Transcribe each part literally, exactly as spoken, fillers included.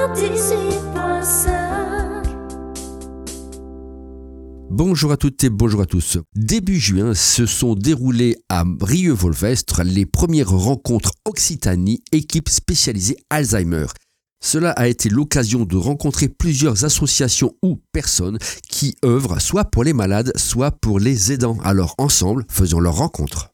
quatre-vingt-dix-huit point cinq. Bonjour à toutes et bonjour à tous. Début juin se sont déroulées à Rieux-Volvestre les premières rencontres Occitanie, équipe spécialisée Alzheimer. Cela a été l'occasion de rencontrer plusieurs associations ou personnes qui œuvrent soit pour les malades, soit pour les aidants. Alors ensemble, faisons leur rencontre.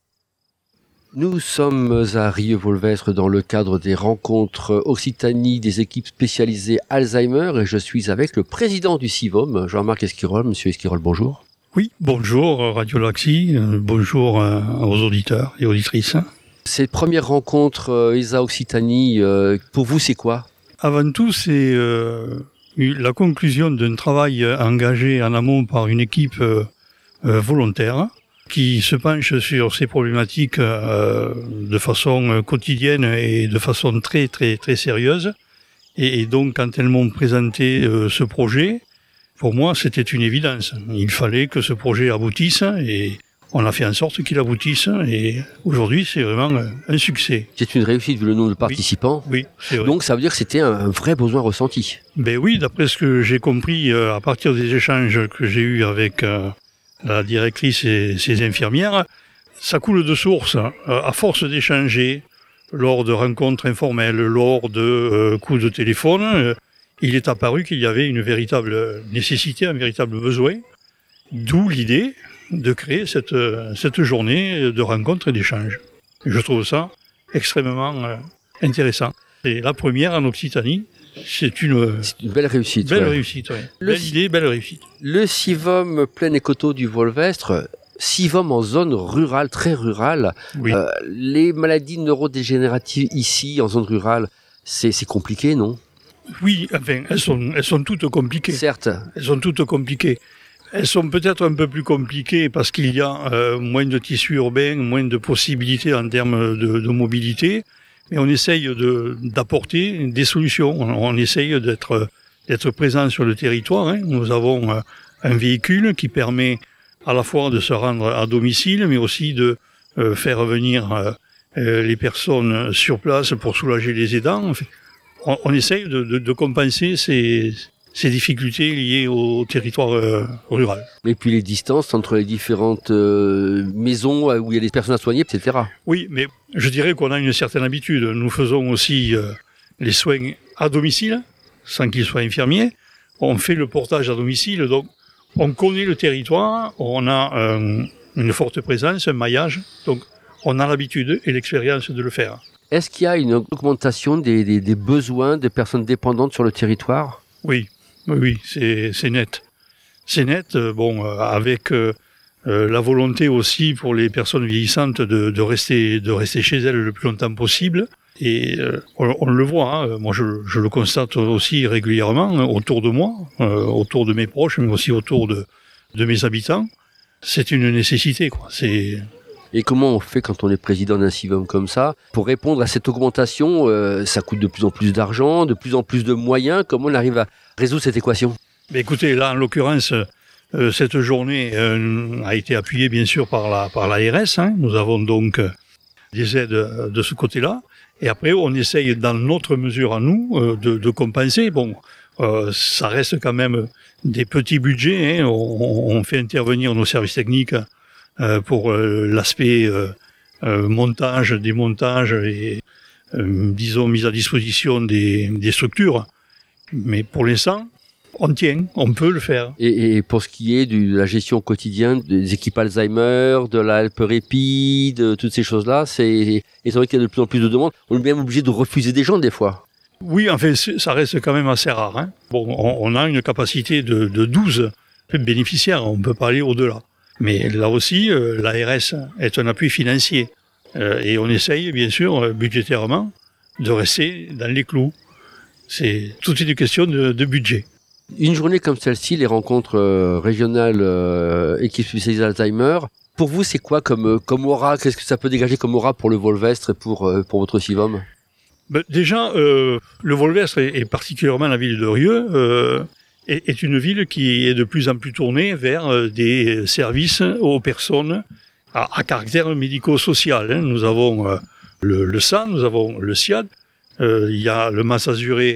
Nous sommes à Rieux-Volvestre dans le cadre des rencontres Occitanie des équipes spécialisées Alzheimer et je suis avec le président du CIVOM, Jean-Marc Esquirol. Monsieur Esquirol, bonjour. Oui, bonjour Radio Laxi, bonjour aux auditeurs et auditrices. Ces premières rencontres euh, I S A Occitanie, euh, pour vous c'est quoi ? Avant tout, c'est euh, la conclusion d'un travail engagé en amont par une équipe euh, volontaire qui se penche sur ces problématiques euh, de façon quotidienne et de façon très très très sérieuse. Et, et donc, quand elles m'ont présenté euh, ce projet, pour moi, c'était une évidence. Il fallait que ce projet aboutisse et on a fait en sorte qu'il aboutisse. Et aujourd'hui, c'est vraiment un succès. C'est une réussite vu le nombre de participants. Oui, oui, c'est vrai. Donc, ça veut dire que c'était un, un vrai besoin ressenti. Ben oui, d'après ce que j'ai compris euh, à partir des échanges que j'ai eus avec euh, la directrice et ses infirmières, ça coule de source. Hein. À force d'échanger, lors de rencontres informelles, lors de euh, coups de téléphone, euh, il est apparu qu'il y avait une véritable nécessité, un véritable besoin, d'où l'idée de créer cette, cette journée de rencontres et d'échanges. Je trouve ça extrêmement euh, intéressant. C'est la première en Occitanie. C'est une, C'est une belle réussite. belle ouais. réussite. Ouais. Le Belle idée, belle réussite. Le CIVOM Plaine et Coteaux du Volvestre, CIVOM en zone rurale, très rurale. Oui. Euh, les maladies neurodégénératives ici, en zone rurale, c'est, c'est compliqué, non ? Oui, enfin, elles sont, elles sont toutes compliquées. Certes. Elles sont toutes compliquées. Elles sont peut-être un peu plus compliquées parce qu'il y a euh, moins de tissus urbains, moins de possibilités en termes de, de mobilité. Mais on essaye de, d'apporter des solutions. On, on essaye d'être, d'être présent sur le territoire. Hein. Nous avons euh, un véhicule qui permet à la fois de se rendre à domicile, mais aussi de euh, faire venir euh, euh, les personnes sur place pour soulager les aidants. Enfin, on, on essaye de, de, de compenser ces, ces difficultés liées au territoire euh, rural. Et puis les distances entre les différentes euh, maisons où il y a des personnes à soigner, et cetera. Oui, mais je dirais qu'on a une certaine habitude. Nous faisons aussi euh, les soins à domicile, sans qu'ils soient infirmiers. On fait le portage à domicile, donc on connaît le territoire, on a euh, une forte présence, un maillage, donc on a l'habitude et l'expérience de le faire. Est-ce qu'il y a une augmentation des, des, des besoins de personnes dépendantes sur le territoire ? Oui, oui, oui, c'est, c'est net. C'est net, euh, bon, euh, avec euh, euh, la volonté aussi pour les personnes vieillissantes de, de, rester, de rester chez elles le plus longtemps possible. Et euh, on, on le voit, hein, moi je, je le constate aussi régulièrement hein, autour de moi, euh, autour de mes proches, mais aussi autour de, de mes habitants. C'est une nécessité, quoi. C'est... Et comment on fait quand on est président d'un CIVOM comme ça pour répondre à cette augmentation euh, ça coûte de plus en plus d'argent, de plus en plus de moyens. Comment on arrive à résoudre cette équation ? Mais écoutez, là en l'occurrence, euh, cette journée euh, a été appuyée bien sûr par la par l'A R S. Hein. Nous avons donc euh, des aides de ce côté-là. Et après, on essaye dans notre mesure à nous euh, de, de compenser. Bon, euh, ça reste quand même des petits budgets. Hein. On, on fait intervenir nos services techniques euh, pour euh, l'aspect euh, euh, montage, démontage et euh, disons mise à disposition des, des structures. Mais pour l'instant, on tient, on peut le faire. Et, et pour ce qui est du, de la gestion quotidienne des équipes Alzheimer, de la Help-Répit, de toutes ces choses-là, c'est étant donné qu'il y a de plus en plus de demandes, on est même obligé de refuser des gens des fois. Oui, enfin, ça reste quand même assez rare. Hein. Bon, on, on a une capacité de, de douze bénéficiaires, on peut pas aller au-delà. Mais là aussi, euh, l'A R S est un appui financier. Euh, et on essaye, bien sûr, budgétairement, de rester dans les clous. C'est toute une question de, de budget. Une journée comme celle-ci, les rencontres euh, régionales euh, équipes spécialisées Alzheimer, pour vous, c'est quoi comme, comme aura ? Qu'est-ce que ça peut dégager comme aura pour le Volvestre et pour, euh, pour votre CIVOM ? Ben, déjà, euh, le Volvestre, et, et particulièrement la ville de Rieux, euh, est, est une ville qui est de plus en plus tournée vers euh, des services aux personnes à, à caractère médico-social. Hein. Nous avons euh, le, le S A, nous avons le SIAD, euh, il y a le Mas Azuré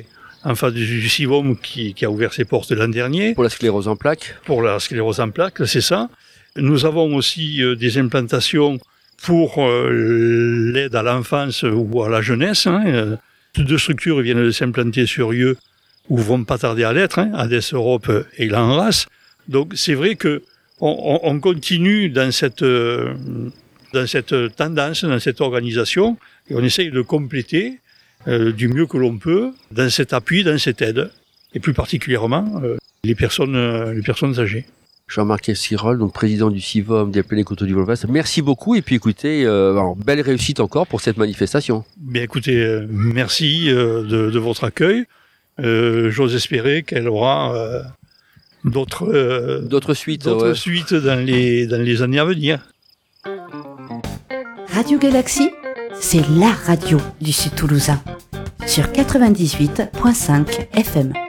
en face du Sivom qui, qui a ouvert ses portes l'an dernier. Pour la sclérose en plaques. Pour la sclérose en plaques, c'est ça. Nous avons aussi euh, des implantations pour euh, l'aide à l'enfance ou à la jeunesse. Hein. Toutes deux structures viennent de s'implanter sur Yeux, ou vont pas tarder à l'être, hein, Hades Europe et l'Enrace. Donc c'est vrai que on, on continue dans cette, euh, dans cette tendance, dans cette organisation, et on essaye de compléter euh, du mieux que l'on peut dans cet appui, dans cette aide, et plus particulièrement euh, les personnes, euh, les personnes âgées. Jean-Marc Sirol, donc président du Sivom des Plaines-et-Coteaux du Volvestre. Merci beaucoup et puis écoutez, euh, alors, belle réussite encore pour cette manifestation. Bien écoutez, euh, merci euh, de, de votre accueil. Euh, j'ose espérer qu'elle aura euh, d'autres, euh, d'autres suites, d'autres ouais. suites dans les, dans les années à venir. Radio Galaxie, c'est la radio du Sud Toulousain sur quatre-vingt-dix-huit virgule cinq F M.